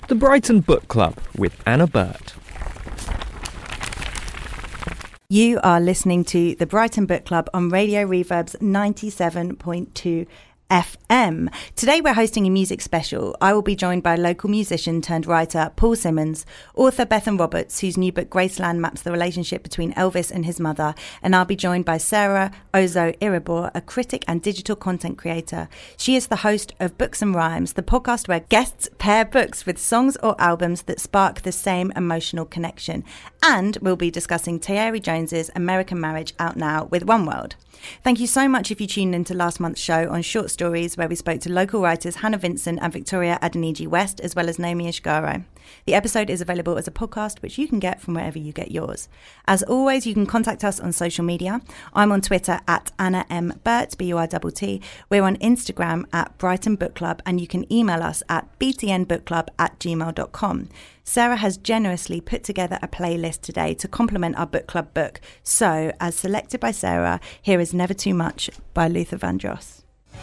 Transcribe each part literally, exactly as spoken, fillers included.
The Brighton Book Club with Anna Burt. You are listening to the Brighton Book Club on Radio Reverb's ninety-seven point two F M. Today we're hosting a music special. I will be joined by local musician turned writer Paul Simmons, author Bethan Roberts, whose new book Graceland maps the relationship between Elvis and his mother, and I'll be joined by Sarah Ozo Iribor, a critic and digital content creator. She is the host of Books and Rhymes, the podcast where guests pair books with songs or albums that spark the same emotional connection. And we'll be discussing Tayari Jones's American Marriage, out now with One World. Thank you so much if you tuned into last month's show on Short Stories, where we spoke to local writers Hannah Vincent and Victoria Adeniji West, as well as Naomi Ishiguro. The episode is available as a podcast, which you can get from wherever you get yours. As always, you can contact us on social media. I'm on Twitter at Anna M. Burt, B U R T T. We're on Instagram at Brighton Book Club, and you can email us at b t n book club at gmail dot com. Sarah has generously put together a playlist today to complement our book club book. So, as selected by Sarah, here is Never Too Much by Luther Vandross.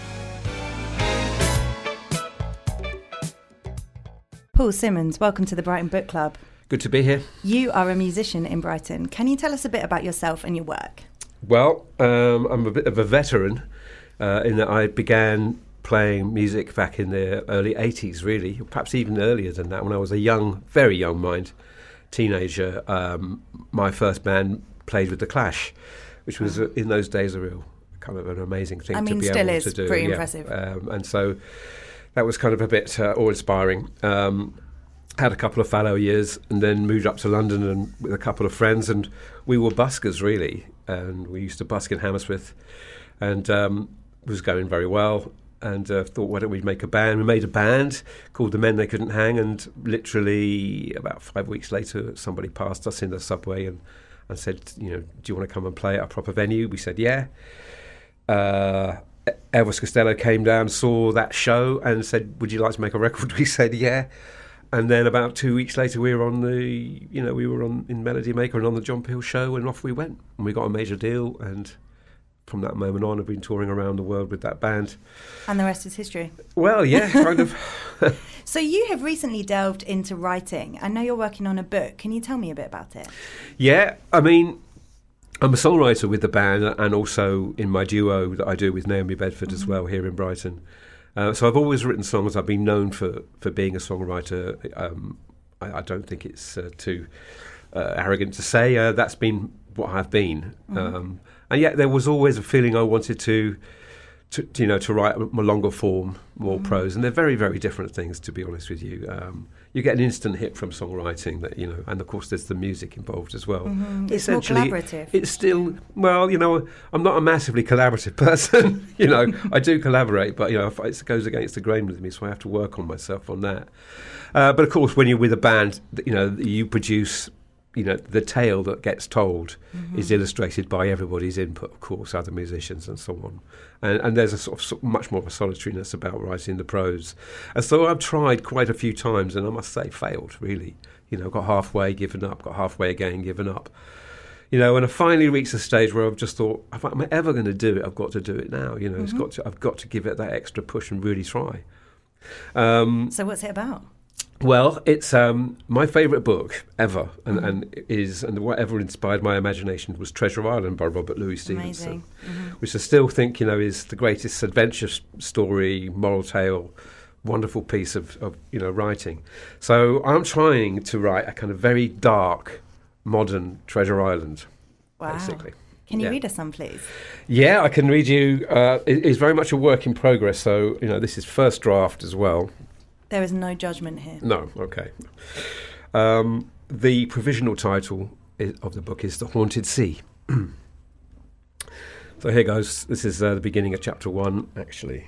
Paul Simmons, welcome to the Brighton Book Club. Good to be here. You are a musician in Brighton. Can you tell us a bit about yourself and your work? Well, um, I'm a bit of a veteran uh, in that I began playing music back in the early eighties, really, perhaps even earlier than that, when I was a young, very young mind, teenager. Um, my first band played with The Clash, which was uh, in those days a real kind of an amazing thing I mean, to be still able is to do. pretty yeah. impressive. Um, and so that was kind of a bit uh, awe-inspiring. Um, had a couple of fallow years and then moved up to London and with a couple of friends, and we were buskers, really, and we used to busk in Hammersmith, and um, it was going very well. And uh, thought, why don't we make a band? We made a band called The Men They Couldn't Hang, and literally about five weeks later, somebody passed us in the subway and, and said, you know, do you want to come and play at a proper venue? We said, yeah. Uh, Elvis Costello came down, saw that show and said, would you like to make a record? We said, yeah. And then about two weeks later, we were on the, you know, we were on in Melody Maker and on the John Peel show, and off we went. And we got a major deal, and from that moment on, I've been touring around the world with that band. And the rest is history. Well, yeah, kind of. So you have recently delved into writing. I know you're working on a book. Can you tell me a bit about it? Yeah, I mean, I'm a songwriter with the band, and also in my duo that I do with Naomi Bedford mm-hmm. as well here in Brighton. Uh, so I've always written songs. I've been known for, for being a songwriter. Um, I, I don't think it's uh, too uh, arrogant to say. Uh, that's been what I've been. Mm-hmm. Um, and yet there was always a feeling I wanted to, to, to you know, to write a longer form, more mm-hmm. prose. And they're very, very different things, to be honest with you. Um, you get an instant hit from songwriting, that you know, and of course there's the music involved as well. Mm-hmm. It's more collaborative. It's still, well, you know, I'm not a massively collaborative person. you know, I do collaborate, but you know, it goes against the grain with me, so I have to work on myself on that. Uh, but of course, when you're with a band, you know, you produce. You know, the tale that gets told mm-hmm. is illustrated by everybody's input, of course, other musicians and so on. And, and there's a sort of, sort of much more of a solitariness about writing the prose. And so I've tried quite a few times, and I must say, failed, really. You know, got halfway, given up, got halfway again, given up. You know, and I finally reached a stage where I've just thought, if I'm ever going to do it, I've got to do it now. You know, mm-hmm. it's got to, I've got to give it that extra push and really try. Um, so what's it about? Well, it's um, my favourite book ever, and, mm-hmm. and is and whatever inspired my imagination was Treasure Island by Robert Louis Stevenson, mm-hmm. which I still think, you know, is the greatest adventure story, moral tale, wonderful piece of, of you know writing. So I'm trying to write a kind of very dark, modern Treasure Island, wow. basically. Can you yeah. read us some, please? Yeah, I can read you. Uh, it, it's very much a work in progress, so you know this is first draft as well. There is no judgment here. No, okay. Um, the provisional title is, of the book is The Haunted Sea. So here goes. This is uh, the beginning of chapter one, actually.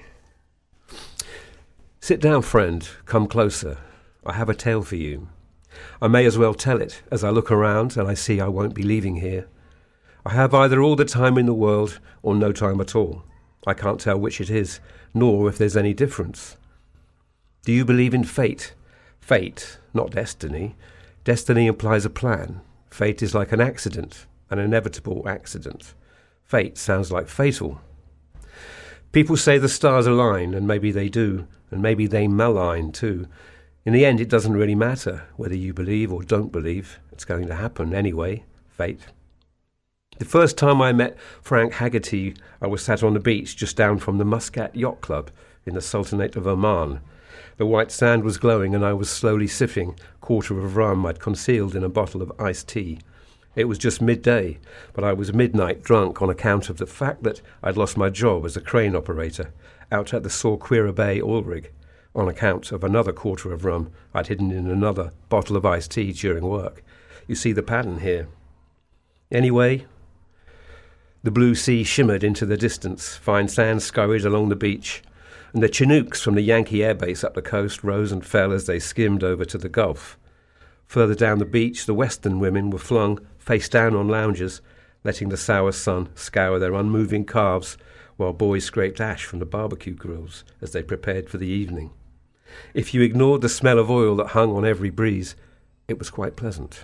Sit down, friend. Come closer. I have a tale for you. I may as well tell it as I look around and I see I won't be leaving here. I have either all the time in the world or no time at all. I can't tell which it is, nor if there's any difference. Do you believe in fate? Fate, not destiny. Destiny implies a plan. Fate is like an accident, an inevitable accident. Fate sounds like fatal. People say the stars align, and maybe they do, and maybe they malign too. In the end, it doesn't really matter whether you believe or don't believe. It's going to happen anyway. Fate. The first time I met Frank Haggerty, I was sat on the beach just down from the Muscat Yacht Club in the Sultanate of Oman. The white sand was glowing and I was slowly sipping a quarter of rum I'd concealed in a bottle of iced tea. It was just midday, but I was midnight drunk on account of the fact that I'd lost my job as a crane operator out at the Sorquira Bay oil rig, on account of another quarter of rum I'd hidden in another bottle of iced tea during work. You see the pattern here. Anyway, the blue sea shimmered into the distance, fine sand scurried along the beach, and the Chinooks from the Yankee air base up the coast rose and fell as they skimmed over to the Gulf. Further down the beach, the western women were flung face down on lounges, letting the sour sun scour their unmoving calves, while boys scraped ash from the barbecue grills as they prepared for the evening. If you ignored the smell of oil that hung on every breeze, it was quite pleasant.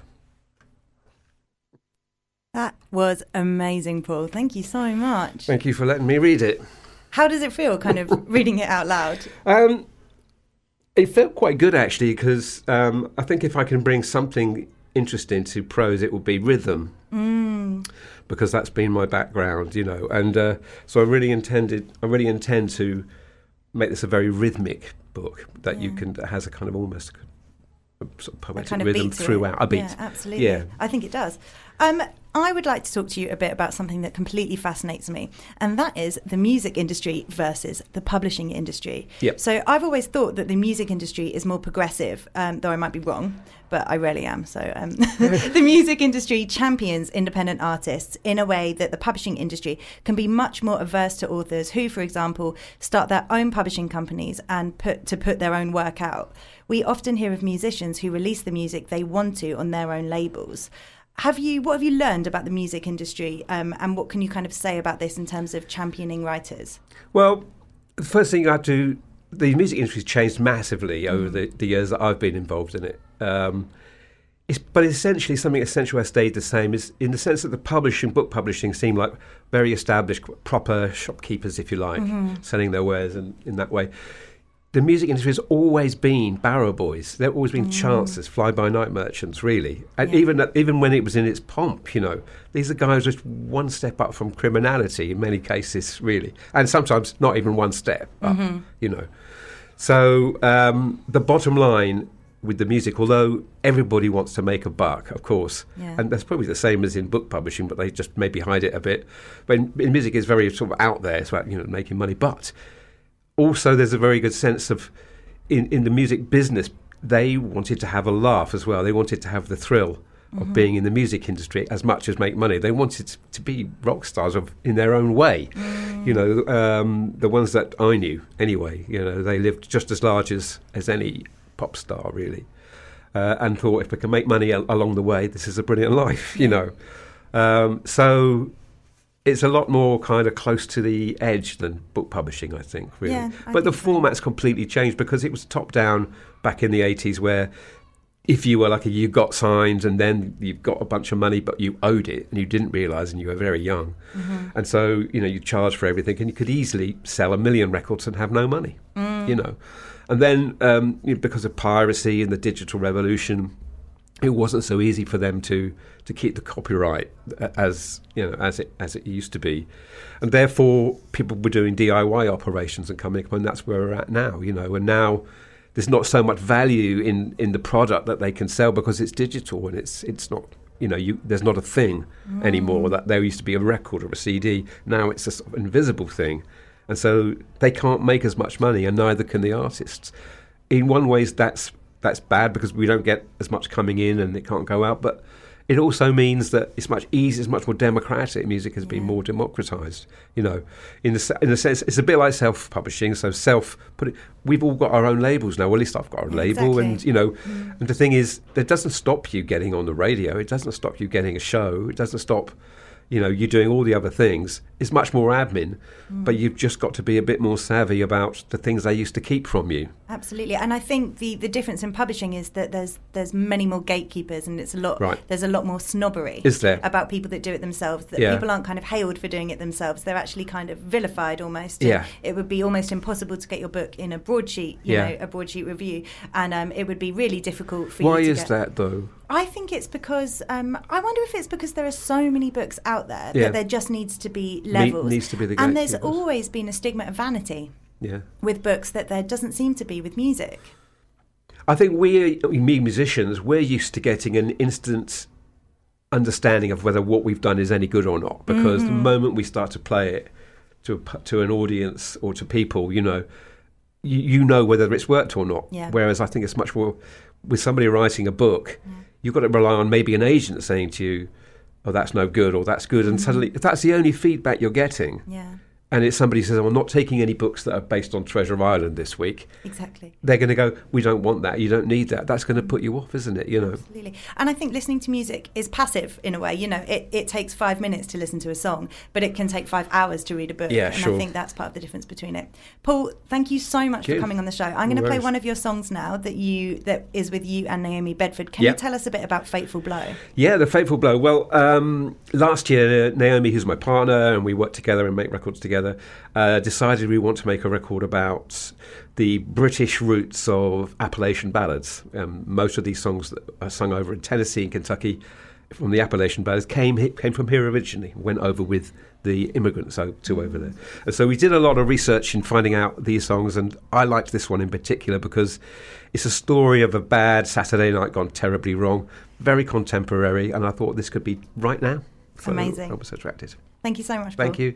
That was amazing, Paul. Thank you so much. Thank you for letting me read it. How does it feel, kind of reading it out loud? Um, it felt quite good, actually, because um, I think if I can bring something interesting to prose, it would be rhythm. Mm. Because that's been my background, you know. And uh, so I really intended, I really intend to make this a very rhythmic book that yeah. you can, that has a kind of almost a sort of poetic kind of rhythm throughout. A beat. Yeah, absolutely. Yeah. I think it does. Um, I would like to talk to you a bit about something that completely fascinates me, and that is the music industry versus the publishing industry. Yep. So I've always thought that the music industry is more progressive, um, though I might be wrong, but I rarely am. So um, the music industry champions independent artists in a way that the publishing industry can be much more averse to authors who, for example, start their own publishing companies and put to put their own work out. We often hear of musicians who release the music they want to on their own labels. Have you? What have you learned about the music industry, um, and what can you kind of say about this in terms of championing writers? Well, the first thing I do, the music industry has changed massively over mm. the, the years that I've been involved in it. Um, it's, but essentially, something essential has stayed the same, is in the sense that the publishing, book publishing, seem like very established, proper shopkeepers, if you like, mm-hmm. selling their wares and in that way. The music industry has always been barrow boys. There have always been mm. chances, fly-by-night merchants, really. And yeah. even even when it was in its pomp, you know, these are guys just one step up from criminality in many cases, really. And sometimes not even one step up, mm-hmm. you know. So um, the bottom line with the music, although everybody wants to make a buck, of course, yeah. and that's probably the same as in book publishing, but they just maybe hide it a bit. But in, in music, it's very sort of out there. It's about, you know, making money. But also, there's a very good sense of, in, in the music business, they wanted to have a laugh as well. They wanted to have the thrill of mm-hmm. being in the music industry as much as make money. They wanted to, to be rock stars of, in their own way. Mm. You know, um, the ones that I knew, anyway, you know, they lived just as large as, as any pop star, really, uh, and thought if we can make money al- along the way, this is a brilliant life, you know. Um, so... It's a lot more kind of close to the edge than book publishing, I think, really. Yeah, I but the so. format's completely changed because it was top-down back in the eighties where if you were lucky, you got signed and then you got a bunch of money, but you owed it and you didn't realise and you were very young. Mm-hmm. And so, you know, you charged for everything and you could easily sell a million records and have no money, mm. you know. And then um, you know, because of piracy and the digital revolution, it wasn't so easy for them to, to keep the copyright as you know as it as it used to be, and therefore people were doing D I Y operations and coming up, and that's where we're at now. You know, and now there's not so much value in, in the product that they can sell because it's digital and it's it's not you know you there's not a thing mm. anymore that there used to be a record or a C D. Now it's a sort of invisible thing, and so they can't make as much money, and neither can the artists. In one ways, that's That's bad because we don't get as much coming in and it can't go out. But it also means that it's much easier, it's much more democratic. Music has been yeah. more democratized, you know. In the in a sense, it's a bit like self-publishing. So self put it. We've all got our own labels now. Well, at least I've got a label, exactly. and you know. Mm. And the thing is, that doesn't stop you getting on the radio. It doesn't stop you getting a show. It doesn't stop you know, you're doing all the other things. It's much more admin, mm. but you've just got to be a bit more savvy about the things they used to keep from you. Absolutely. And I think the, the difference in publishing is that there's there's many more gatekeepers, and it's a lot right. there's a lot more snobbery is there? about people that do it themselves. That yeah. people aren't kind of hailed for doing it themselves. They're actually kind of vilified almost. Yeah. It would be almost impossible to get your book in a broadsheet, you yeah. know, a broadsheet review. And um, it would be really difficult for Why you to is get... that, though? I think it's because, um, I wonder if it's because there are so many books out there yeah. that there just needs to be levels. Ne- needs to be the and there's gatekeepers. always been a stigma of vanity yeah. with books that there doesn't seem to be with music. I think we, me musicians, we're used to getting an instant understanding of whether what we've done is any good or not, because mm-hmm. the moment we start to play it to a, to an audience or to people, you know, you, you know whether it's worked or not. Yeah. Whereas I think it's much more with somebody writing a book, yeah. you've got to rely on maybe an agent saying to you, oh, that's no good, or that's good. And mm-hmm. suddenly, if that's the only feedback you're getting, yeah. and it's somebody says, oh, I'm not taking any books that are based on Treasure Island this week. Exactly. They're going to go, we don't want that. You don't need that. That's going to put you off, isn't it? You know. Absolutely. And I think listening to music is passive in a way. You know, it, it takes five minutes to listen to a song, but it can take five hours to read a book. Yeah, and sure. I think that's part of the difference between it. Paul, thank you so much thank for you. coming on the show. I'm going to play one of your songs now that you that is with you and Naomi Bedford. Can yep. you tell us a bit about Fateful Blow? Yeah, The Fateful Blow. Well, um, last year, Naomi, who's my partner, and we work together and make records together, uh, decided we want to make a record about the British roots of Appalachian ballads. Um, most of these songs that are sung over in Tennessee and Kentucky from the Appalachian ballads came came from here originally, went over with the immigrants to over there. And so we did a lot of research in finding out these songs, and I liked this one in particular because it's a story of a bad Saturday night gone terribly wrong, very contemporary, and I thought this could be right now. So amazing. I was attracted. Thank you so much, Paul. Thank you.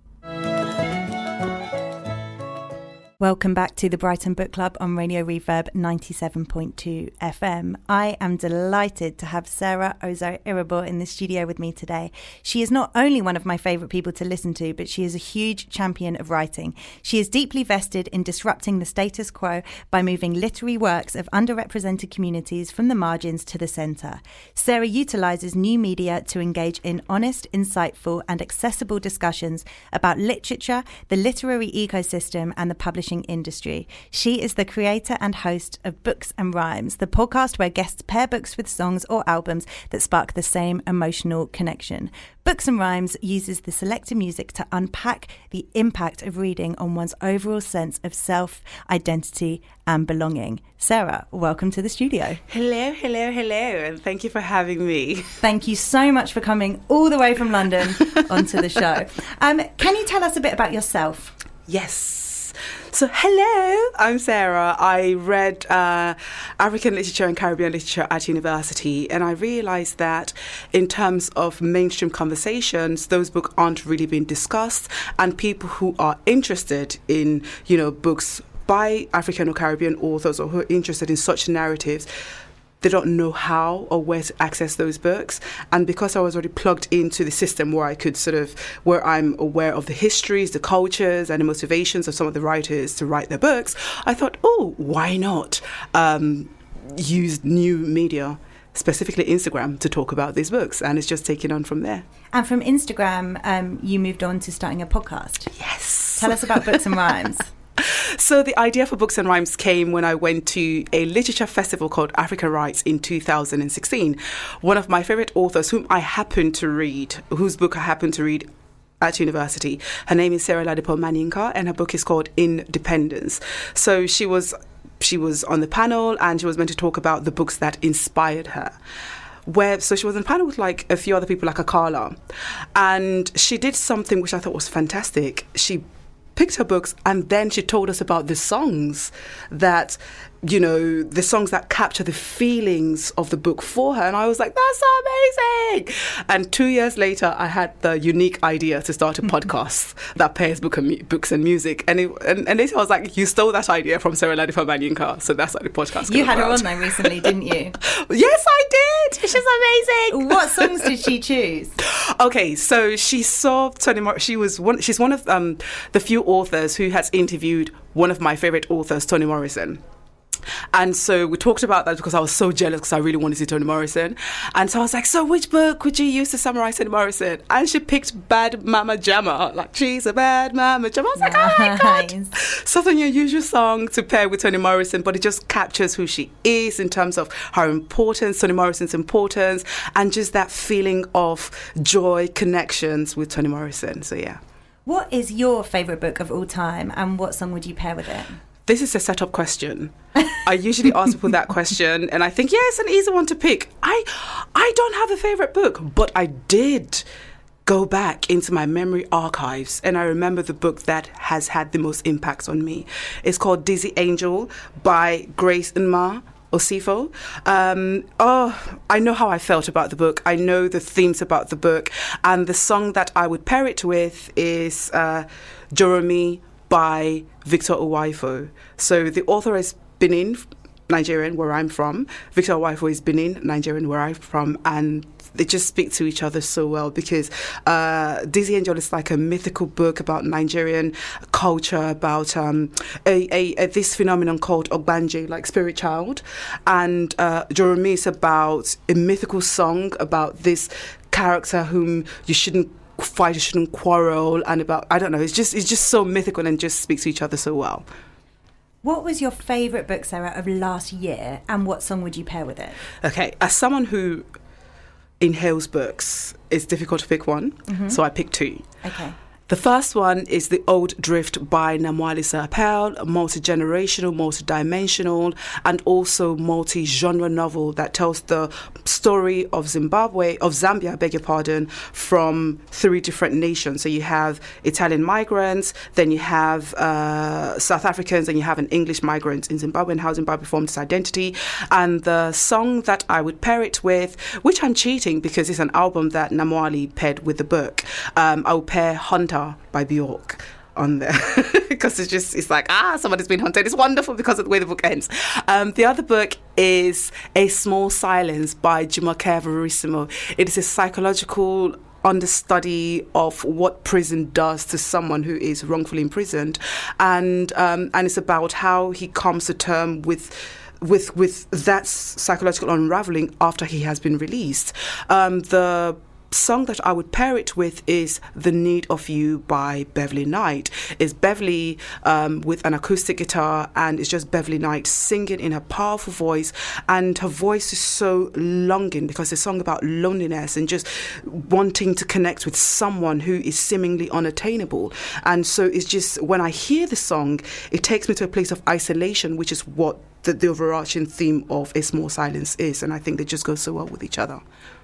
Welcome back to the Brighton Book Club on Radio Reverb ninety-seven point two F M. I am delighted to have Sarah Ozo-Irabor in the studio with me today. She is not only one of my favourite people to listen to, but she is a huge champion of writing. She is deeply vested in disrupting the status quo by moving literary works of underrepresented communities from the margins to the centre. Sarah utilises new media to engage in honest, insightful and accessible discussions about literature, the literary ecosystem and the publishing industry. She is the creator and host of Books and Rhymes, the podcast where guests pair books with songs or albums that spark the same emotional connection. Books and Rhymes uses the selected music to unpack the impact of reading on one's overall sense of self, identity and belonging. Sarah, welcome to the studio. Hello, hello, hello, and thank you for having me. Thank you so much for coming all the way from London onto the show. Um, can you tell us a bit about yourself? Yes. So, hello, I'm Sarah. I read uh, African literature and Caribbean literature at university, and I realised that in terms of mainstream conversations, those books aren't really being discussed, and people who are interested in, you know, books by African or Caribbean authors or who are interested in such narratives, they don't know how or where to access those books. And because I was already plugged into the system where I could sort of, where I'm aware of the histories, the cultures and the motivations of some of the writers to write their books, I thought, oh, why not um, use new media, specifically Instagram, to talk about these books? And it's just taken on from there. And from Instagram, um, you moved on to starting a podcast. Yes. Tell us about Books and Rhymes. So the idea for Books and Rhymes came when I went to a literature festival called Africa Writes in two thousand sixteen. One of my favourite authors, whom I happened to read, whose book I happened to read at university, her name is Sarah Ladipo Manyinka, and her book is called Independence. So she was she was on the panel, and she was meant to talk about the books that inspired her. Where so she was on the panel with like a few other people, like Akala, and she did something which I thought was fantastic. She picked her books, and then she told us about the songs that, you know, the songs that capture the feelings of the book for her. And I was like, that's amazing. And two years later, I had the unique idea to start a podcast that pairs book and mu- books and music. And, it, and and later I was like, you stole that idea from Sarah Ladipo Manyinka. So that's like the podcast. You had her on there recently, didn't you? Yes, I did. She's amazing. What songs did she choose? Okay, so she saw Toni Mor- she was one she's one of um, the few authors who has interviewed one of my favorite authors, Toni Morrison. And so we talked about that because I was so jealous because I really wanted to see Toni Morrison. And so I was like, so which book would you use to summarize Toni Morrison? And she picked Bad Mama Jamma. Like, she's a bad mama jamma. I was like, nice. Oh my God. Such an unusual song to pair with Toni Morrison, but it just captures who she is in terms of her importance, Toni Morrison's importance, and just that feeling of joy, connections with Toni Morrison. So, yeah. What is your favourite book of all time, and what song would you pair with it? This is a set-up question. I usually ask people that question, and I think, yeah, it's an easy one to pick. I I don't have a favourite book, but I did go back into my memory archives, and I remember the book that has had the most impact on me. It's called Dizzy Angel by Grace Nma Osifo. Um, oh, I know how I felt about the book. I know the themes about the book, and the song that I would pair it with is uh, Joromi by Victor Uwaifo. So the author is Benin, Nigerian, where I'm from. Victor Uwaifo is Benin, Nigerian, where I'm from, and they just speak to each other so well because uh, Dizzy Angel is like a mythical book about Nigerian culture, about um, a, a, a this phenomenon called Ogbanje, like spirit child, and uh, Joromi is about a mythical song about this character whom you shouldn't fight, you shouldn't quarrel, and about, I don't know, it's just it's just so mythical and just speaks to each other so well. What was your favourite book, Sarah, of last year, and what song would you pair with it? Okay, as someone who inhales books, it's difficult to pick one, mm-hmm. so I picked two. Okay. The first one is The Old Drift by Namwali Serapel, a multi-generational, multi-dimensional, and also multi-genre novel that tells the story of Zimbabwe, of Zambia, I beg your pardon, from three different nations. So you have Italian migrants, then you have uh, South Africans, and you have an English migrant in Zimbabwe, and how Zimbabwe formed its identity. And the song that I would pair it with, which I'm cheating because it's an album that Namwali paired with the book, um, I would pair Hunter by Bjork on there because it's just it's like ah somebody's been hunted. It's wonderful because of the way the book ends. Um, the other book is A Small Silence by Jumoke Verissimo. It is a psychological understudy of what prison does to someone who is wrongfully imprisoned, and um, and it's about how he comes to terms with with with that psychological unraveling after he has been released. Um, the song that I would pair it with is The Need of You by Beverly Knight. It's Beverly um, with an acoustic guitar, and it's just Beverly Knight singing in her powerful voice, and her voice is so longing because it's a song about loneliness and just wanting to connect with someone who is seemingly unattainable. And so it's just, when I hear the song, it takes me to a place of isolation, which is what the, the overarching theme of A Small Silence is, and I think they just go so well with each other.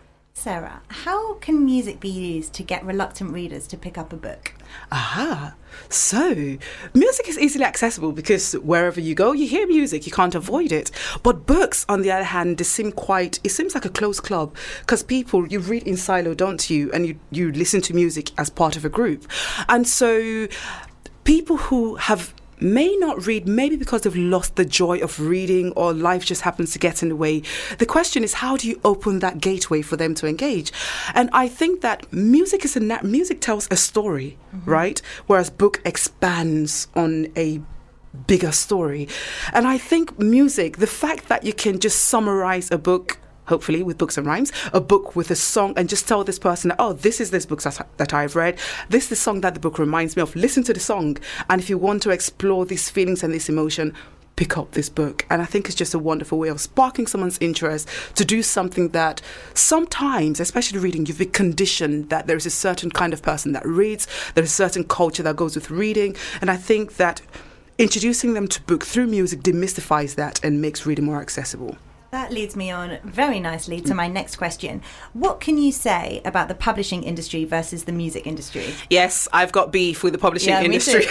Sarah, how can music be used to get reluctant readers to pick up a book? Aha. So, music is easily accessible because wherever you go, you hear music. You can't avoid it. But books, on the other hand, they seem quite, it seems like a closed club because people, you read in silo, don't you? And you, you listen to music as part of a group. And so, people who have may not read, maybe because they've lost the joy of reading or life just happens to get in the way. The question is, how do you open that gateway for them to engage? And I think that music is a na- music tells a story, mm-hmm. right? Whereas book expands on a bigger story. And I think music, the fact that you can just summarize a book, hopefully with books and rhymes, a book with a song, and just tell this person, oh, this is this book that, that I've read. This is the song that the book reminds me of. Listen to the song. And if you want to explore these feelings and this emotion, pick up this book. And I think it's just a wonderful way of sparking someone's interest to do something that sometimes, especially reading, you've been conditioned that there is a certain kind of person that reads, there is a certain culture that goes with reading. And I think that introducing them to book through music demystifies that and makes reading more accessible. That leads me on very nicely to my next question. What can you say about the publishing industry versus the music industry? Yes, I've got beef with the publishing yeah, industry.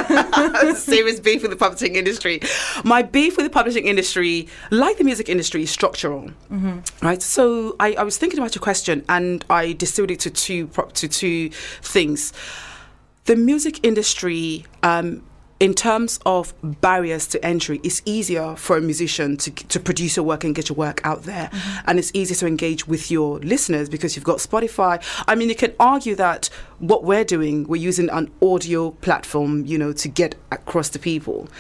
Serious beef with the publishing industry. My beef with the publishing industry, like the music industry, is structural. Mm-hmm. Right? So I, I was thinking about your question, and I distilled it to two to two things. The music industry, um, in terms of barriers to entry, it's easier for a musician to to produce your work and get your work out there. Mm-hmm. And it's easier to engage with your listeners because you've got Spotify. I mean, you can argue that what we're doing, we're using an audio platform, you know, to get across to people.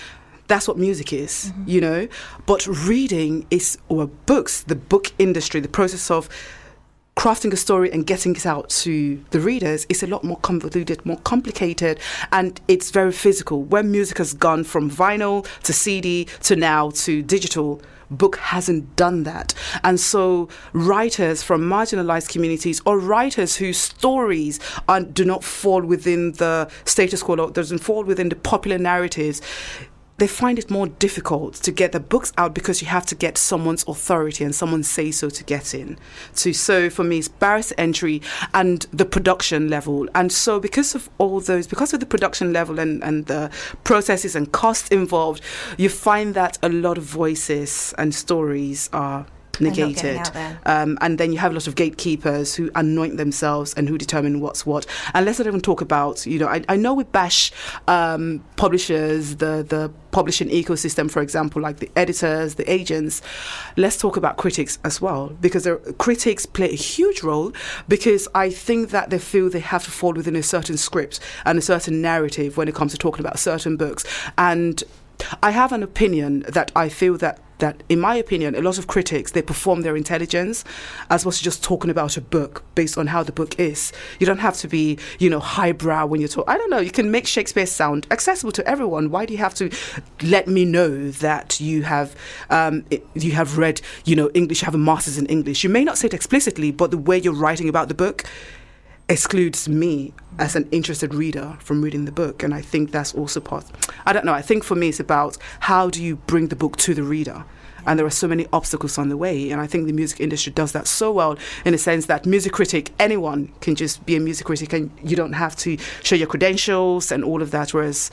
That's what music is, Mm-hmm. you know. But reading is, or books, the book industry, the process of crafting a story and getting it out to the readers is a lot more convoluted, more complicated, and it's very physical. When music has gone from vinyl to C D to now to digital, book hasn't done that. And so writers from marginalized communities, or writers whose stories are, do not fall within the status quo, or doesn't fall within the popular narratives, they find it more difficult to get the books out because you have to get someone's authority and someone's say-so to get in. To, so for me, it's barriers to entry and the production level. And so because of all those, because of the production level and, and the processes and costs involved, you find that a lot of voices and stories are negated, um, and then you have a lot of gatekeepers who anoint themselves and who determine what's what. And let's not even talk about, you know, I, I know we bash um, publishers, the the publishing ecosystem, for example, like the editors, the agents. Let's talk about critics as well, because there, critics play a huge role, because I think that they feel they have to fall within a certain script and a certain narrative when it comes to talking about certain books. And I have an opinion that I feel that that, in my opinion, a lot of critics, they perform their intelligence as opposed to just talking about a book based on how the book is. You don't have to be, you know, highbrow when you talk. I don't know. You can make Shakespeare sound accessible to everyone. Why do you have to let me know that you have um, you have read, you know, English, you have a master's in English? You may not say it explicitly, but the way you're writing about the book excludes me as an interested reader from reading the book. And I think that's also part, I don't know, I think for me it's about how do you bring the book to the reader? And there are so many obstacles on the way. And I think the music industry does that so well, in the sense that music critic, anyone can just be a music critic, and you don't have to show your credentials and all of that. Whereas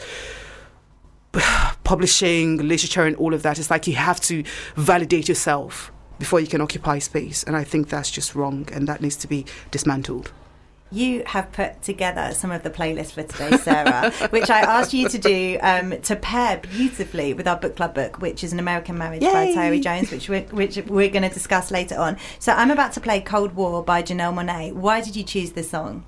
publishing, literature and all of that, it's like you have to validate yourself before you can occupy space. And I think that's just wrong, and that needs to be dismantled. You have put together some of the playlists for today, Sarah, which I asked you to do um, to pair beautifully with our book club book, which is An American Marriage Yay! By Tyree Jones, which we're, which we're going to discuss later on. So I'm about to play Cold War by Janelle Monáe. Why did you choose this song?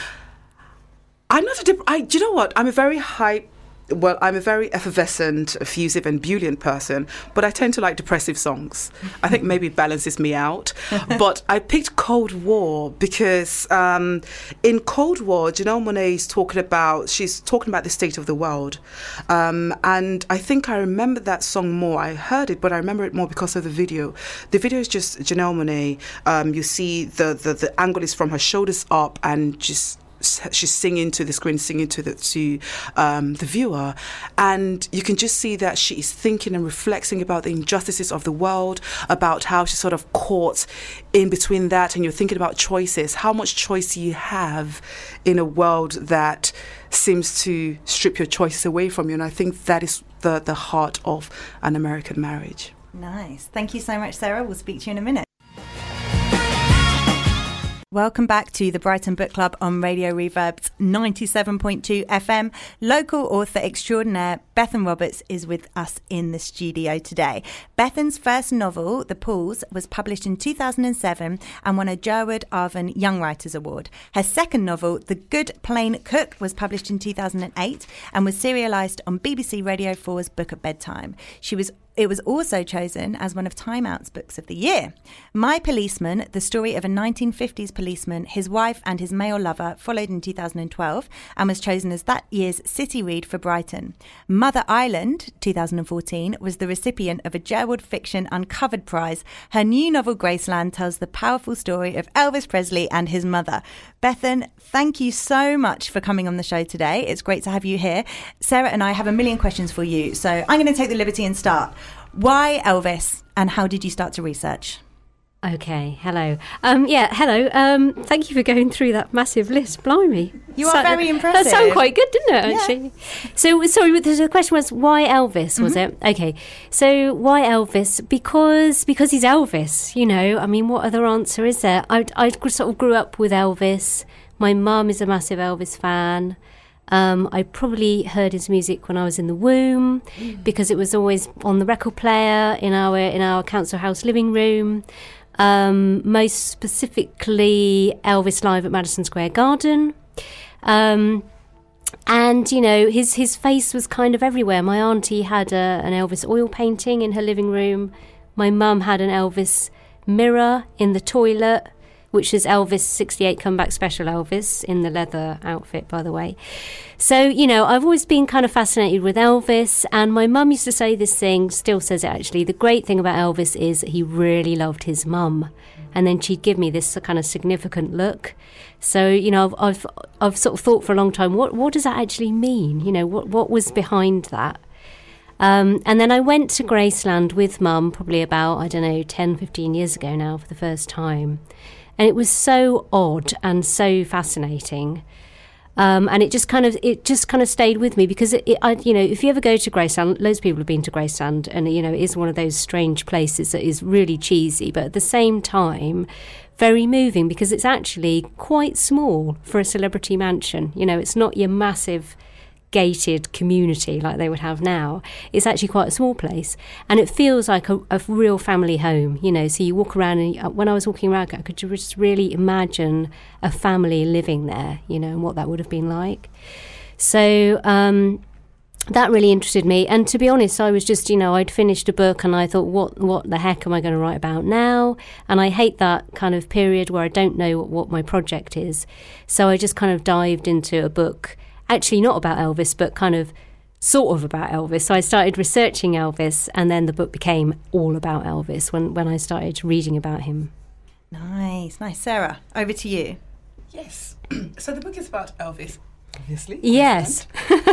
I'm not a... Dep- I, do you know what? I'm a very high... Well, I'm a very effervescent, effusive and buoyant person, but I tend to like depressive songs. I think maybe it balances me out. But I picked Cold War because um, in Cold War, Janelle Monáe is talking about, she's talking about the state of the world. Um, and I think I remember that song more. I heard it, but I remember it more because of the video. The video is just Janelle Monáe. Um, you see the, the, the angle is from her shoulders up, and just she's singing to the screen, singing to the to um, the viewer, and you can just see that she is thinking and reflecting about the injustices of the world, about how she's sort of caught in between that, and you're thinking about choices. How much choice you have in a world that seems to strip your choices away from you, and I think that is the the heart of An American Marriage. Nice. Thank you so much, Sarah. We'll speak to you in a minute. Welcome back to the Brighton Book Club on Radio Reverb's ninety-seven point two F M. Local author extraordinaire Bethan Roberts is with us in the studio today. Bethan's first novel, The Pools, was published in two thousand seven and won a Jerwood Arvin Young Writers Award. Her second novel, The Good Plain Cook, was published in two thousand eight and was serialised on B B C Radio four's Book at Bedtime. She was It was also chosen as one of Time Out's Books of the Year. My Policeman, the story of a nineteen fifties policeman, his wife and his male lover, followed in two thousand twelve and was chosen as that year's City Read for Brighton. Mother Island, two thousand fourteen, was the recipient of a Jerwood Fiction Uncovered Prize. Her new novel, Graceland, tells the powerful story of Elvis Presley and his mother. Bethan, thank you so much for coming on the show today. It's great to have you here. Sarah and I have a million questions for you, so I'm going to take the liberty and start. Why Elvis, and how did you start to research? Okay, hello. Um, yeah, hello. Um, thank you for going through that massive list. Blimey. You are so, very impressive. That sounded quite good, didn't it, actually? Yeah. So, sorry, the question was, why Elvis, was mm-hmm. it? Okay, so why Elvis? Because because he's Elvis, you know. I mean, what other answer is there? I, I sort of grew up with Elvis. My mum is a massive Elvis fan. Um, I probably heard his music when I was in the womb mm. because it was always on the record player in our in our council house living room. Um, most specifically, Elvis live at Madison Square Garden. Um, And, you know, his, his face was kind of everywhere. My auntie had a, an Elvis oil painting in her living room. My mum had an Elvis mirror in the toilet, which is Elvis sixty-eight Comeback Special Elvis in the leather outfit, by the way. So, you know, I've always been kind of fascinated with Elvis. And my mum used to say this thing, still says it actually. The great thing about Elvis is that he really loved his mum. And then she'd give me this kind of significant look. So, you know, I've, I've I've sort of thought for a long time, what what does that actually mean? You know, what what was behind that? Um, and then I went to Graceland with Mum probably about, I don't know, ten, fifteen years ago now for the first time. And it was so odd and so fascinating. Um, and it just kind of it just kind of stayed with me because, it, it, I, you know, if you ever go to Graceland, loads of people have been to Graceland, and, you know, it is one of those strange places that is really cheesy, but at the same time, very moving because it's actually quite small for a celebrity mansion. You know, it's not your massive gated community like they would have now. It's actually quite a small place, and it feels like a, a real family home, you know. So you walk around, and when I was walking around, I could just really imagine a family living there, you know, and what that would have been like. So um that really interested me. And to be honest, I was just, you know, I'd finished a book and I thought, what what the heck am I going to write about now? And I hate that kind of period where I don't know what, what my project is. So I just kind of dived into a book, actually not about Elvis, but kind of sort of about Elvis. So I started researching Elvis, and then the book became all about Elvis when, when I started reading about him. Nice, nice. Sarah, over to you. Yes. So the book is about Elvis, obviously. Yes.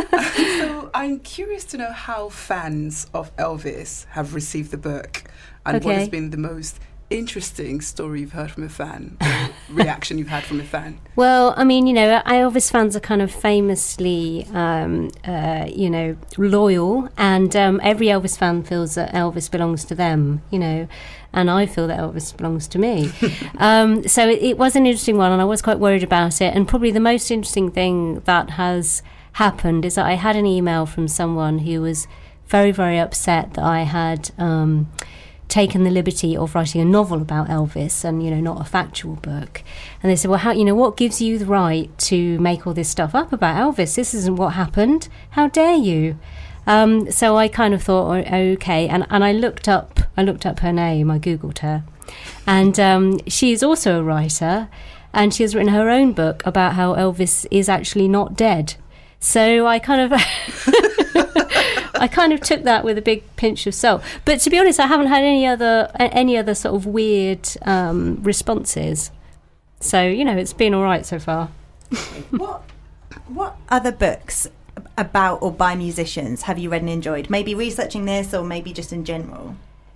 So I'm curious to know how fans of Elvis have received the book, and Okay. what has been the most interesting story you've heard from a fan, or reaction you've had from a fan. Well, I mean, you know, Elvis fans are kind of famously, um, uh, you know, loyal, and um, every Elvis fan feels that Elvis belongs to them, you know, and I feel that Elvis belongs to me. um, so it, it was an interesting one, and I was quite worried about it. And probably the most interesting thing that has happened is that I had an email from someone who was very, very upset that I had Um, taken the liberty of writing a novel about Elvis and, you know, not a factual book. And they said, well, how, you know, what gives you the right to make all this stuff up about Elvis? This isn't what happened. How dare you? Um, so I kind of thought, oh, okay. And, and I looked up, I looked up her name. I Googled her. And um, she is also a writer, and she has written her own book about how Elvis is actually not dead. So I kind of... I kind of took that with a big pinch of salt. But to be honest, I haven't had any other any other sort of weird um, responses. So, you know, it's been all right so far. What what other books about or by musicians have you read and enjoyed? Maybe researching this, or maybe just in general?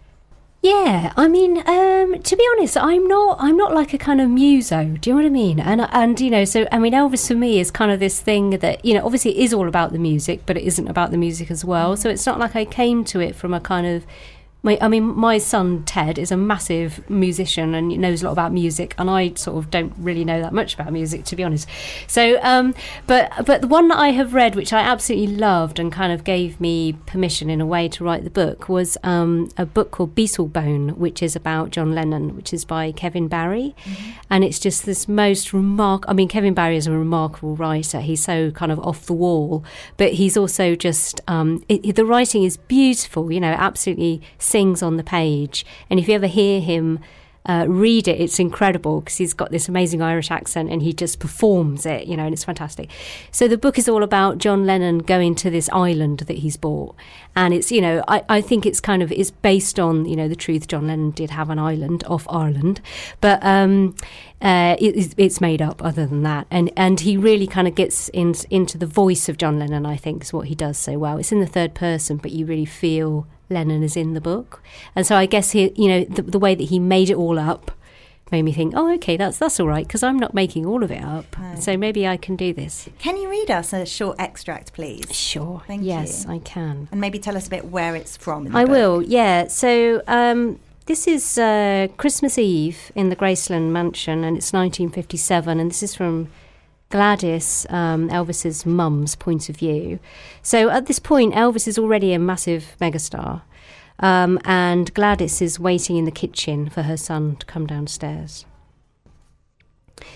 Yeah, I mean, um, to be honest, I'm not. I'm not like a kind of muso. Do you know what I mean? And and you know, so I mean, Elvis for me is kind of this thing that, you know, obviously it is all about the music, but it isn't about the music as well. So it's not like I came to it from a kind of. My, I mean, my son Ted is a massive musician and knows a lot about music, and I sort of don't really know that much about music, to be honest. So, um, but but the one that I have read, which I absolutely loved and kind of gave me permission in a way to write the book, was um, a book called Beetlebone, which is about John Lennon, which is by Kevin Barry, mm-hmm. and it's just this most remarkable. I mean, Kevin Barry is a remarkable writer. He's so kind of off the wall, but he's also just um, it, the writing is beautiful. You know, absolutely. Sings on the page, and if you ever hear him uh, read it, it's incredible because he's got this amazing Irish accent and he just performs it, you know, and it's fantastic. So the book is all about John Lennon going to this island that he's bought, and it's, you know, I, I think it's kind of it's based on, you know, the truth. John Lennon did have an island off Ireland, but um, uh, it, it's made up other than that, and and he really kind of gets in, into the voice of John Lennon. I think is what he does so well. It's in the third person, but you really feel Lennon is in the book. And so I guess he, you know, the, the way that he made it all up made me think, oh, okay, that's that's all right, because I'm not making all of it up. Right. So maybe I can do this. Can you read us a short extract, please? Sure. Thank yes, you. I can. And maybe tell us a bit where it's from in the I book. will, yeah. So um, this is uh, Christmas Eve in the Graceland Mansion, and it's nineteen fifty-seven, and this is from Gladys, um, Elvis's mum's point of view. So at this point, Elvis is already a massive megastar, um, and Gladys is waiting in the kitchen for her son to come downstairs.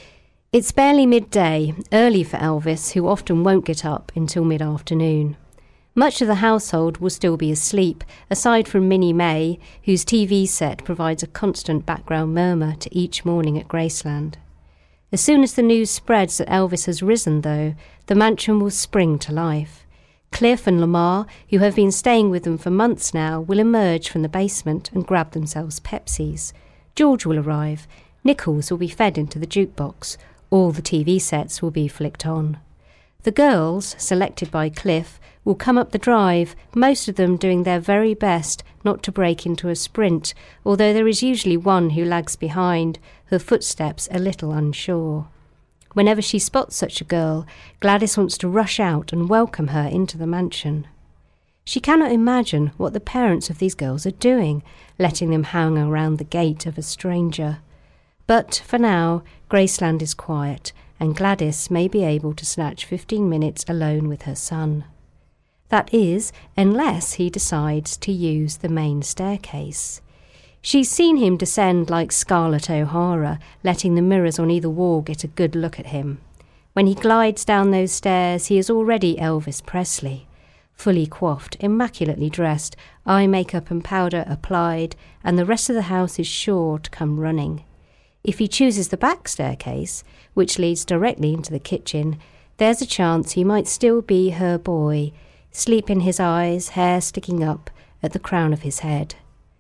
It's barely midday, early for Elvis, who often won't get up until mid-afternoon. Much of the household will still be asleep, aside from Minnie May, whose T V set provides a constant background murmur to each morning at Graceland. As soon as the news spreads that Elvis has risen, though, the mansion will spring to life. Cliff and Lamar, who have been staying with them for months now, will emerge from the basement and grab themselves Pepsis. George will arrive. Nichols will be fed into the jukebox. All the T V sets will be flicked on. The girls, selected by Cliff, will come up the drive, most of them doing their very best not to break into a sprint, although there is usually one who lags behind, her footsteps a little unsure. Whenever she spots such a girl, Gladys wants to rush out and welcome her into the mansion. She cannot imagine what the parents of these girls are doing, letting them hang around the gate of a stranger. But for now, Graceland is quiet, and Gladys may be able to snatch fifteen minutes alone with her son. That is, unless he decides to use the main staircase. She's seen him descend like Scarlett O'Hara, letting the mirrors on either wall get a good look at him. When he glides down those stairs, he is already Elvis Presley, fully coiffed, immaculately dressed, eye makeup and powder applied, and the rest of the house is sure to come running. If he chooses the back staircase, which leads directly into the kitchen, there's a chance he might still be her boy, sleep in his eyes, hair sticking up at the crown of his head.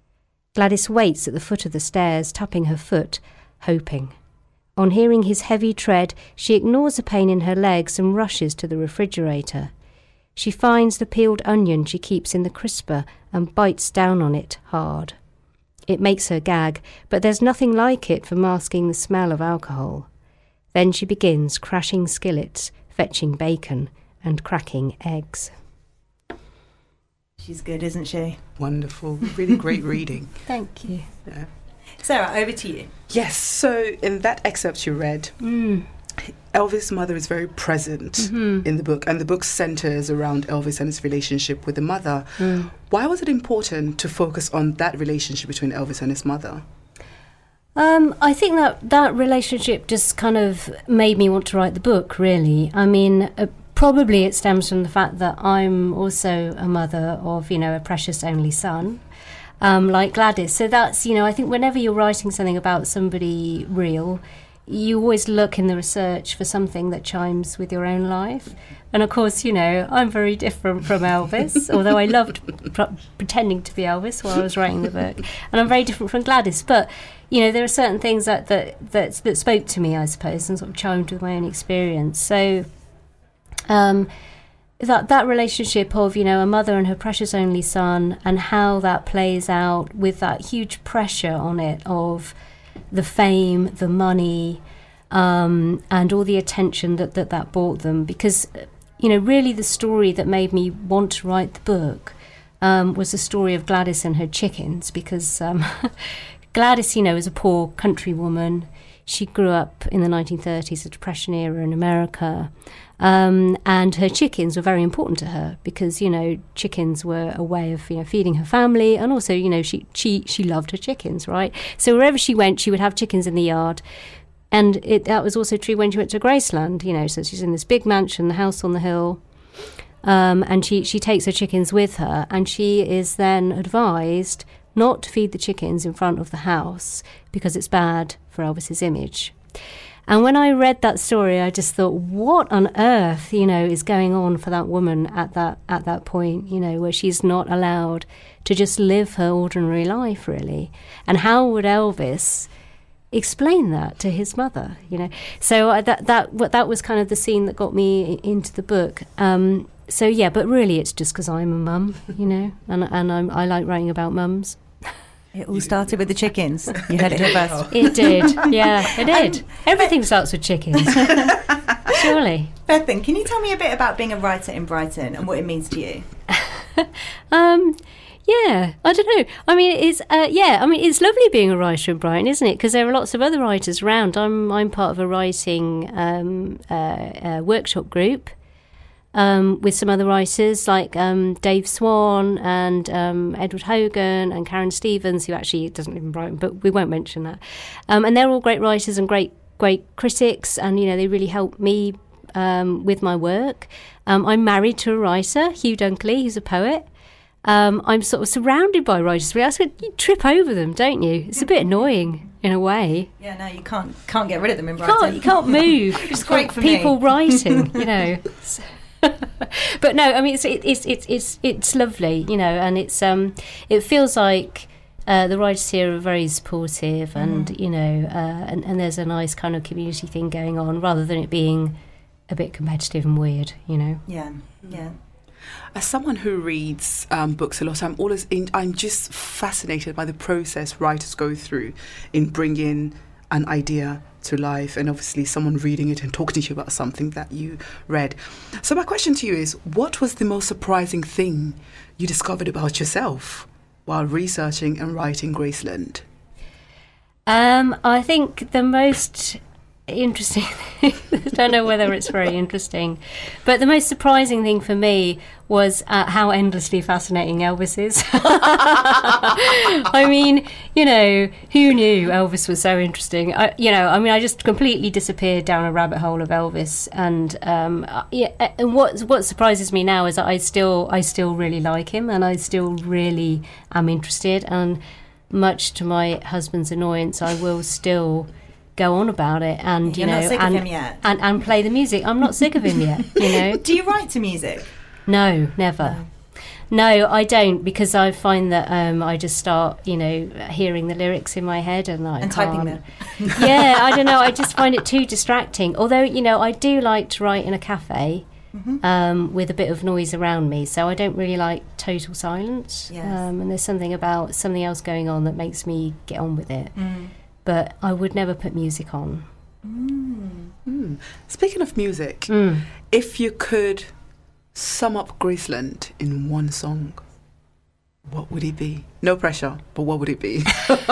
Gladys waits at the foot of the stairs, tapping her foot, hoping. On hearing his heavy tread, she ignores the pain in her legs and rushes to the refrigerator. She finds the peeled onion she keeps in the crisper and bites down on it hard. It makes her gag, but there's nothing like it for masking the smell of alcohol. Then she begins crashing skillets, fetching bacon, and cracking eggs. She's good, isn't she? Wonderful. Really great reading. Thank you. Yeah. Sarah, over to you. Yes, so in that excerpt you read, Mm. Elvis' mother is very present Mm-hmm. in the book, and the book centres around Elvis and his relationship with the mother. Mm. Why was it important to focus on that relationship between Elvis and his mother? Um, I think that that relationship just kind of made me want to write the book, really. I mean, uh, probably it stems from the fact that I'm also a mother of, you know, a precious only son, um, like Gladys. So that's, you know, I think whenever you're writing something about somebody real, you always look in the research for something that chimes with your own life. And of course, you know, I'm very different from Elvis, although I loved pr- pretending to be Elvis while I was writing the book. And I'm very different from Gladys. But, you know, there are certain things that that that, that spoke to me, I suppose, and sort of chimed with my own experience. So um, that that relationship of, you know, a mother and her precious only son, and how that plays out with that huge pressure on it of the fame, the money, um, and all the attention that, that that brought them. Because, you know, really the story that made me want to write the book um, was the story of Gladys and her chickens. Because um, Gladys, you know, is a poor country woman. She grew up in the nineteen thirties, the Depression era in America. Um, and her chickens were very important to her because, you know, chickens were a way of, you know, feeding her family. And also, you know, she, she, she loved her chickens, right? So wherever she went, she would have chickens in the yard. And it, that was also true when she went to Graceland, you know, so she's in this big mansion, the house on the hill. Um, and she, she takes her chickens with her, and she is then advised not to feed the chickens in front of the house because it's bad for Elvis's image. And when I read that story, I just thought, what on earth, you know, is going on for that woman at that at that point, you know, where she's not allowed to just live her ordinary life, really? And how would Elvis explain that to his mother, you know? So I, that that what that was kind of the scene that got me into the book. Um, so yeah, but really, it's just because I'm a mum, you know, and and I'm, I like writing about mums. It all started with the chickens. You heard it here first. It did, yeah, it did. Everything starts with chickens, surely. Bethan, can you tell me a bit about being a writer in Brighton and what it means to you? um, yeah, I don't know. I mean, it's uh, yeah. I mean, it's lovely being a writer in Brighton, isn't it? Because there are lots of other writers around. I'm I'm part of a writing um, uh, uh, workshop group. Um, with some other writers like um, Dave Swan and um, Edward Hogan and Karen Stevens, who actually doesn't live in Brighton, but we won't mention that. Um, and they're all great writers and great great critics, and you know they really helped me um, with my work. Um, I'm married to a writer, Hugh Dunkley, who's a poet. Um, I'm sort of surrounded by writers. You trip over them, don't you? It's a bit annoying in a way. Yeah, no, you can't can't get rid of them in You Brighton. can't, you can't move. It's great for people me. writing, you know. But no, I mean it's it, it's it's it's it's lovely, you know, and it's um it feels like uh, the writers here are very supportive, and mm. you know, uh, and, and there's a nice kind of community thing going on, rather than it being a bit competitive and weird, you know. Yeah, yeah. As someone who reads um, books a lot, I'm always in, I'm just fascinated by the process writers go through in bringing an idea to life, and obviously someone reading it and talking to you about something that you read. So my question to you is, what was the most surprising thing you discovered about yourself while researching and writing Graceland? Um, I think the most interesting thing, I don't know whether it's very interesting, but the most surprising thing for me was uh, how endlessly fascinating Elvis is. I mean, you know, who knew Elvis was so interesting? I, you know, I mean, I just completely disappeared down a rabbit hole of Elvis, and um, yeah, and what what surprises me now is that I still I still really like him, and I still really am interested, and much to my husband's annoyance, I will still go on about it, and you You're know, not sick and, of him yet. and and play the music. I'm not sick of him yet, you know. Do you write to music? No, never. No, I don't, because I find that um, I just start, you know, hearing the lyrics in my head and I and can't. typing them. Yeah, I don't know. I just find it too distracting. Although, you know, I do like to write in a cafe mm-hmm. um, with a bit of noise around me, so I don't really like total silence. Yes. Um, and there's something about something else going on that makes me get on with it. Mm. But I would never put music on. Mm. Mm. Speaking of music, Mm. if you could sum up Graceland in one song, what would it be? No pressure, but what would it be?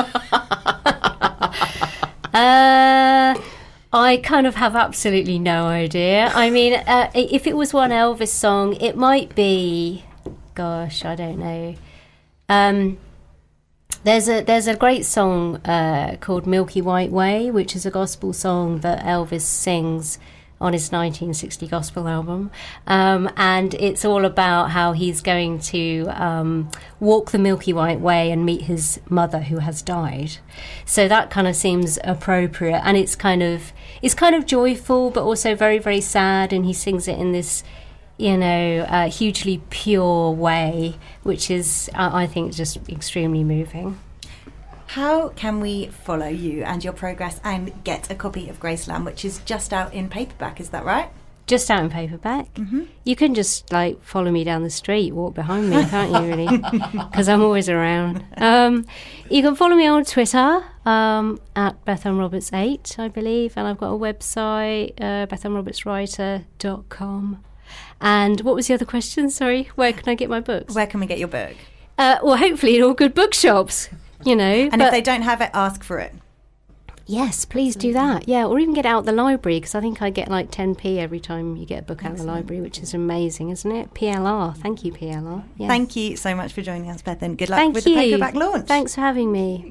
uh, I kind of have absolutely no idea. I mean, uh, if it was one Elvis song, it might be, gosh, I don't know. Um, there's a there's a great song uh, called Milky White Way, which is a gospel song that Elvis sings on his nineteen sixty gospel album, um, and it's all about how he's going to um, walk the Milky White Way and meet his mother who has died. So that kind of seems appropriate, and it's kind of it's kind of joyful, but also very very sad. And he sings it in this, you know, uh, hugely pure way, which is uh, I think just extremely moving. How can we follow you and your progress and get a copy of Graceland, which is just out in paperback, is that right? Just out in paperback. Mm-hmm. You can just, like, follow me down the street, walk behind me, can't you, really? Because I'm always around. Um, you can follow me on Twitter um, at Bethan Roberts eight, I believe, and I've got a website, uh, bethan roberts writer dot com. And what was the other question? Sorry, where can I get my books? Where can we get your book? Uh, well, hopefully in all good bookshops. You know, and if they don't have it, ask for it. Yes, please do that. Yeah, or even get it out the library, because I think I get like ten p every time you get a book out of the library, which is amazing, isn't it? P L R. Thank you, P L R. Yes. Thank you so much for joining us, Bethan. Good luck Thank with you. the paperback launch. Thanks for having me.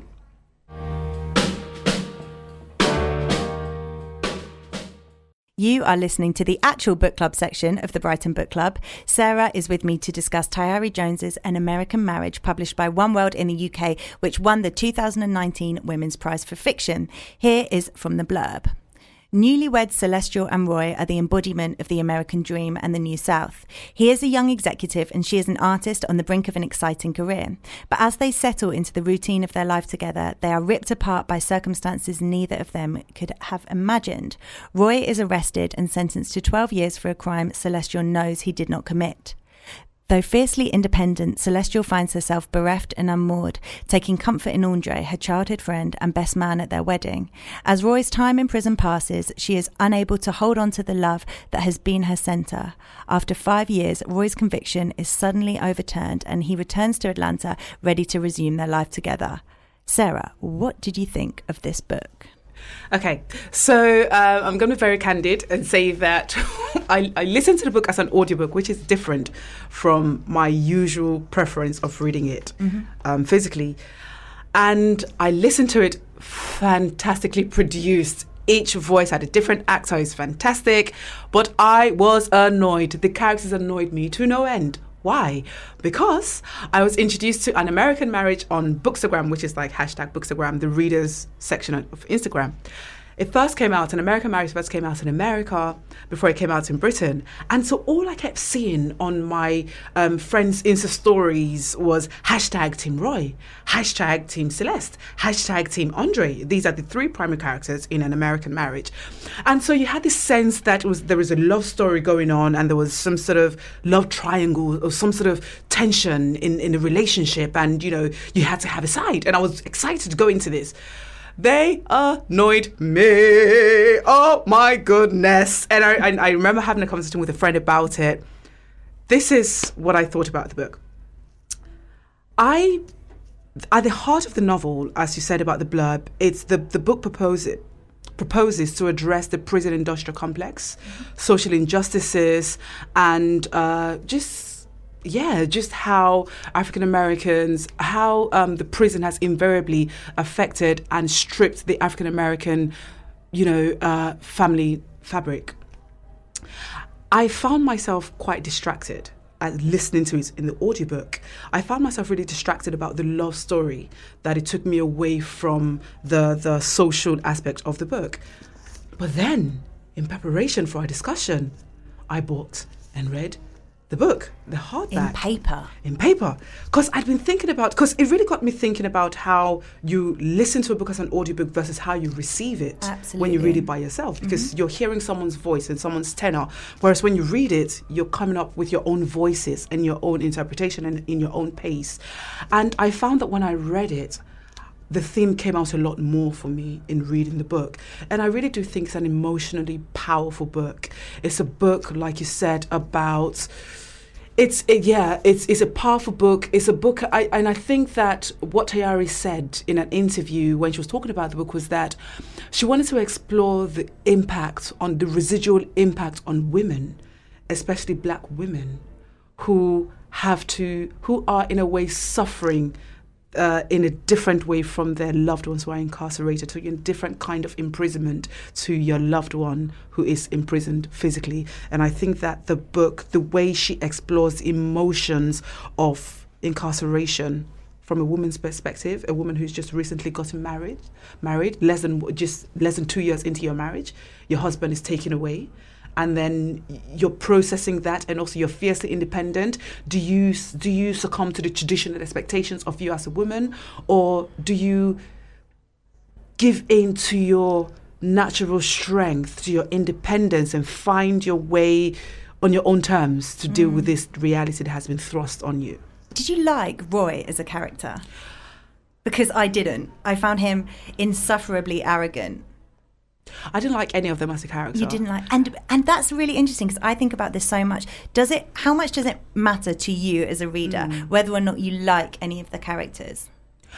You are listening to the actual book club section of the Brighton Book Club. Sarah is with me to discuss Tayari Jones's An American Marriage, published by One World in the U K, which won the two thousand nineteen Women's Prize for Fiction. Here is from the blurb. Newlyweds Celestial and Roy are the embodiment of the American dream and the New South. He is a young executive and she is an artist on the brink of an exciting career. But as they settle into the routine of their life together, they are ripped apart by circumstances neither of them could have imagined. Roy is arrested and sentenced to twelve years for a crime Celestial knows he did not commit. Though fiercely independent, Celestial finds herself bereft and unmoored, taking comfort in Andre, her childhood friend and best man at their wedding. As Roy's time in prison passes, she is unable to hold on to the love that has been her centre. After five years, Roy's conviction is suddenly overturned and he returns to Atlanta, ready to resume their life together. Sarah, what did you think of this book? Okay, so uh, I'm going to be very candid and say that I, I listened to the book as an audiobook, which is different from my usual preference of reading it mm-hmm. um, physically. And I listened to it fantastically produced Each voice had a different actor. It's fantastic. But I was annoyed. The characters annoyed me to no end. Why? Because I was introduced to An American Marriage on Bookstagram, which is like hashtag Bookstagram, the readers section of Instagram. It first came out, An American Marriage first came out in America before it came out in Britain. And so all I kept seeing on my um, friends' Insta stories was hashtag Team Roy, hashtag Team Celeste, hashtag Team Andre. These are the three primary characters in An American Marriage. And so you had this sense that it was there was a love story going on and there was some sort of love triangle or some sort of tension in, in a relationship. And, you know, you had to have a side. And I was excited to go into this. They annoyed me. Oh my goodness. And I, I, I remember having a conversation with a friend about it. This is what I thought about the book. I, at the heart of the novel, as you said about the blurb, it's the, the book proposes, proposes to address the prison industrial complex, social injustices, and uh, just... Yeah, just how African Americans, how um, the prison has invariably affected and stripped the African American, you know, uh, family fabric. I found myself quite distracted as listening to it in the audiobook. I found myself really distracted about the love story, that it took me away from the the social aspect of the book. But then, in preparation for our discussion, I bought and read the book, the hardback. In paper. In paper. Because I'd been thinking about, because it really got me thinking about how you listen to a book as an audiobook versus how you receive it Absolutely. When you read it by yourself. Because mm-hmm. you're hearing someone's voice and someone's tenor. Whereas when you read it, you're coming up with your own voices and your own interpretation and in your own pace. And I found that when I read it, the theme came out a lot more for me in reading the book. And I really do think it's an emotionally powerful book. It's a book, like you said, about... It's it, yeah, it's it's a powerful book. It's a book, I, and I think that what Tayari said in an interview when she was talking about the book was that she wanted to explore the impact on the residual impact on women, especially Black women, who have to who are in a way suffering uh, in a different way from their loved ones who are incarcerated, so you're in a different kind of imprisonment to your loved one who is imprisoned physically. And I think that the book, the way she explores emotions of incarceration from a woman's perspective, a woman who's just recently gotten married, married less than just less than two years into your marriage, your husband is taken away. And then you're processing that, and also you're fiercely independent. Do you do you succumb to the traditional expectations of you as a woman, or do you give in to your natural strength, to your independence, and find your way on your own terms to deal mm. with this reality that has been thrust on you? Did you like Roy as a character? Because I didn't. I found him insufferably arrogant. I didn't like any of them as a character. You didn't like, and and that's really interesting because I think about this so much. Does it? How much does it matter to you as a reader mm. whether or not you like any of the characters?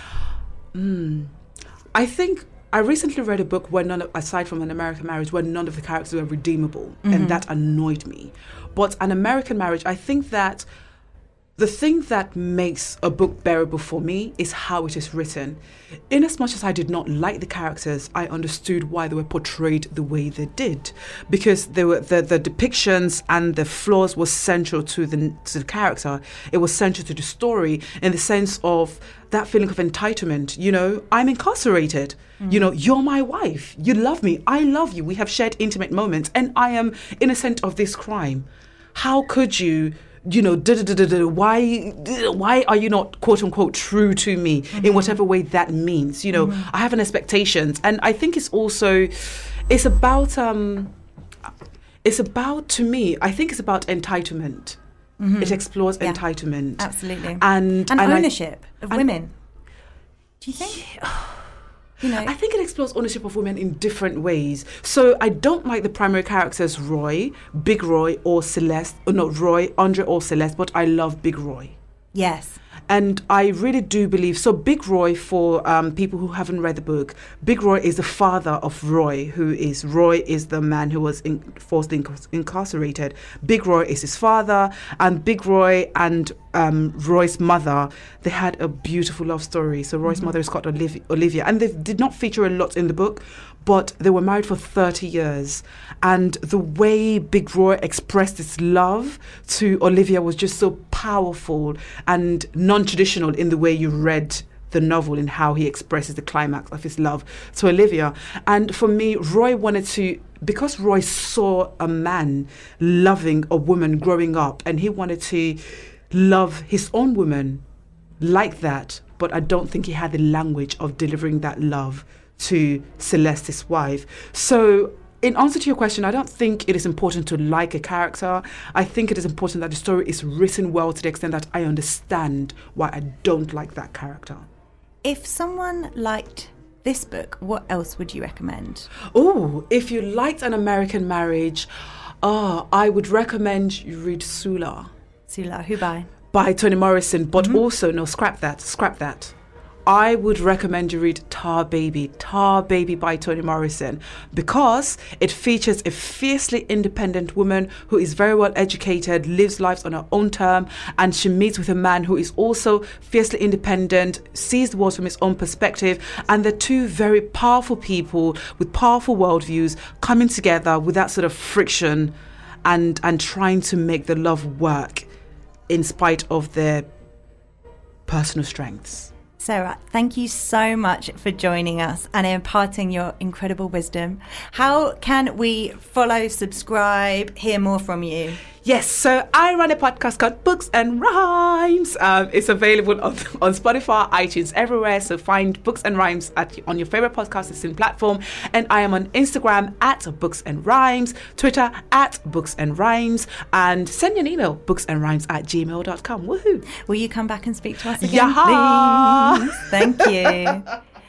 Mm. I think I recently read a book where none, of, aside from An American Marriage, where none of the characters were redeemable, mm-hmm. and that annoyed me. But An American Marriage, I think that the thing that makes a book bearable for me is how it is written. In as much as I did not like the characters, I understood why they were portrayed the way they did, because they were the, the depictions and the flaws were central to the, to the character. It was central to the story in the sense of that feeling of entitlement. You know, I'm incarcerated. Mm. You know, you're my wife. You love me. I love you. We have shared intimate moments, and I am innocent of this crime. How could you? You know, da, da, da, da, da, why why are you not, quote unquote, true to me mm-hmm. in whatever way that means? You know, mm-hmm. I have an expectations. And I think it's also, it's about, um, it's about, to me, I think it's about entitlement. Mm-hmm. It explores yeah. entitlement. Absolutely. And, and, and ownership I, of women. Do you think? Yeah. You know, I think it explores ownership of women in different ways. So I don't like the primary characters Roy, Big Roy, or Celeste. Or not Roy, Andre, or Celeste, but I love Big Roy. Yes. And I really do believe, so Big Roy, for um, people who haven't read the book, Big Roy is the father of Roy, who is, Roy is the man who was in, forcibly inc- incarcerated. Big Roy is his father, and Big Roy and um, Roy's mother, they had a beautiful love story. So Roy's mm-hmm. mother is called Olivia, Olivia, and they did not feature a lot in the book, but they were married for thirty years. And the way Big Roy expressed his love to Olivia was just so powerful and non-traditional in the way you read the novel and how he expresses the climax of his love to Olivia. And for me, Roy wanted to, because Roy saw a man loving a woman growing up, and he wanted to love his own woman like that, but I don't think he had the language of delivering that love to Celeste, his wife. So in answer to your question, I don't think it is important to like a character. I think it is important that the story is written well to the extent that I understand why I don't like that character. If someone liked this book, what else would you recommend? Oh, if you liked An American Marriage, oh, I would recommend you read Sula. Sula, who by? By Toni Morrison, but mm-hmm. also, no, scrap that, scrap that. I would recommend you read Tar Baby, Tar Baby by Toni Morrison, because it features a fiercely independent woman who is very well educated, lives lives on her own term, and she meets with a man who is also fiercely independent, sees the world from his own perspective, and they're two very powerful people with powerful worldviews coming together without sort of friction and, and trying to make the love work in spite of their personal strengths. Sarah, thank you so much for joining us and imparting your incredible wisdom. How can we follow, subscribe, hear more from you? Yes, so I run a podcast called Books and Rhymes. Um, it's available on, on Spotify, iTunes, everywhere. So find Books and Rhymes at, on your favorite podcast listening platform. And I am on Instagram at Books and Rhymes, Twitter at Books and Rhymes, and send me an email, booksandrhymes at gmail dot com. Woohoo! Will you come back and speak to us again, yeah. please? Thank you.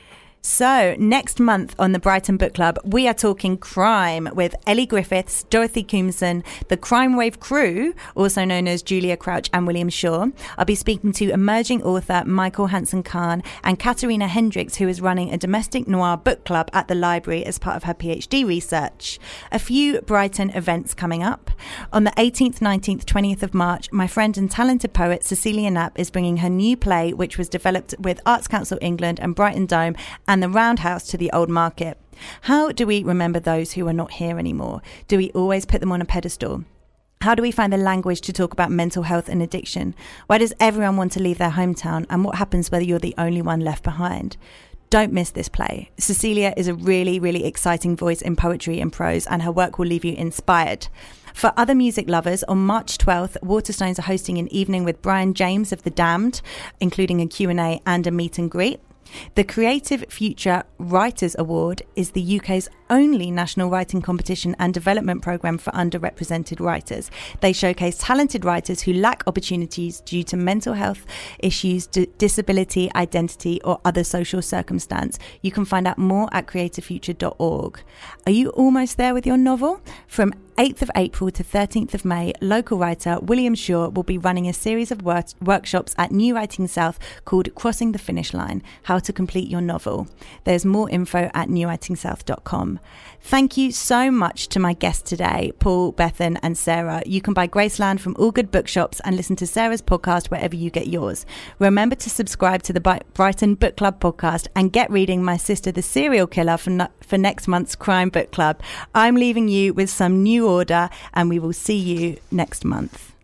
So, next month on the Brighton Book Club, we are talking crime with Ellie Griffiths, Dorothy Coombson, the Crime Wave crew, also known as Julia Crouch and William Shaw. I'll be speaking to emerging author Michael Hansen-Kahn and Katarina Hendricks, who is running a domestic noir book club at the library as part of her PhD research. A few Brighton events coming up. On the eighteenth, nineteenth, twentieth of March, my friend and talented poet Cecilia Knapp is bringing her new play, which was developed with Arts Council England and Brighton Dome and the Roundhouse, to the Old Market. How do we remember those who are not here anymore? Do we always put them on a pedestal? How do we find the language to talk about mental health and addiction? Why does everyone want to leave their hometown? And what happens whether you're the only one left behind? Don't miss this play. Cecilia is a really, really exciting voice in poetry and prose, and her work will leave you inspired. For other music lovers, on March twelfth, Waterstones are hosting an evening with Brian James of The Damned, including a Q and A and a meet and greet. The Creative Future Writers Award is the U K's only national writing competition and development programme for underrepresented writers. They showcase talented writers who lack opportunities due to mental health issues, d- disability, identity, or other social circumstance. You can find out more at creative future dot org. Are you almost there with your novel? From eighth of April to thirteenth of May, local writer William Shaw will be running a series of work- workshops at New Writing South called Crossing the Finish Line, How to Complete Your Novel. There's more info at new writing south dot com. Thank you so much to my guests today, Paul, Bethan and Sarah. You can buy Graceland from all good bookshops and listen to Sarah's podcast wherever you get yours. Remember to subscribe to the Brighton Book Club podcast and get reading My Sister the Serial Killer for, no- for next month's Crime Book Club. I'm leaving you with some New Order, and we will see you next month.